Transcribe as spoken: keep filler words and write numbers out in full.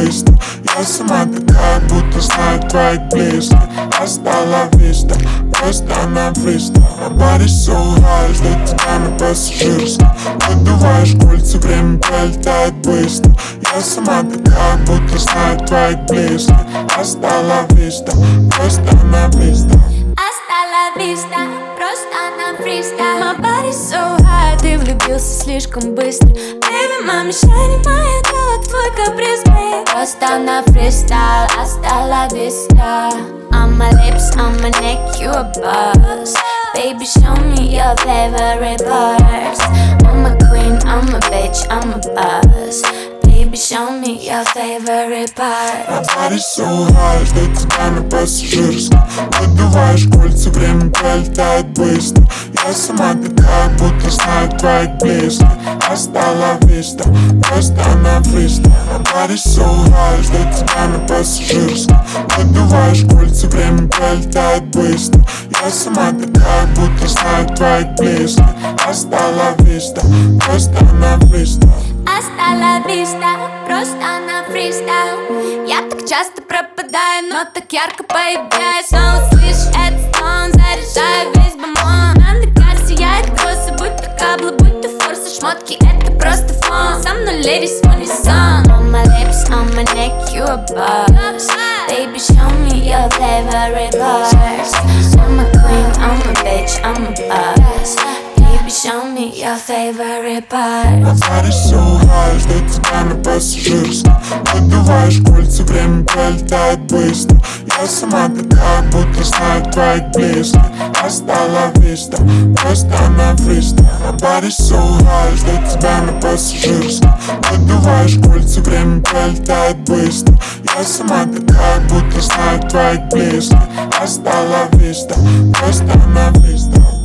быстро. Я сама такая, будто знаю твоих близких. Hasta la vista, просто на фристайл. My body so high, жду тебя на пассажирском. Выдуваешь кольца, время пролетает быстро. Я сама такая, будто знаю твоих близких. Hasta la vista, просто на фристайл. Hasta la vista, просто на фристайл. My body so high, ты влюбился слишком быстро. Baby, мама, мешай, моя тело, твой каприз, babe. Просто на фристайл, hasta la vista. On my lips, on my neck, you a boss. Baby, show me your favorite parts. I'm a queen, I'm a bitch, I'm a boss. Baby, show me your favorite part. My body so high, жду тебя на пассажирском. Выдуваешь кольца, время пролетает быстро. Я сама такая, будто знаю твоих близких. Hasta la vista, просто на фристайл. My body so high, жду тебя на пассажирском. Выдуваешь кольца, время пролетает быстро. Я сама такая, будто знаю твоих близких. Hasta la vista, просто на фристайл. Hasta la vista, просто на фристайл. Я так часто пропадаю, но так ярко появляюсь. Снова слышишь этот стон, заряжаю весь бомбон. Андекар сияет просто, будь то каблы, будь то форсы. Шмотки это просто фон, со мной ladies в унисон. On my lips, on my neck, you a boss. Baby, show me your favorite parts. I'm a queen, I'm a bitch, I'm a boss. Baby, show me your favorite parts. My body so high, жду тебя на пассажирском. Выдуваешь кольца, время пролетает быстро. Я сама такая, будто знаю твоих близких. Hasta la vista, просто на фристайл. My body so high, жду тебя на пассажирском. Выдуваешь кольца, время пролетает быстро. Я сама такая, будто знаю твоих близких. Hasta la vista, просто на фристайл.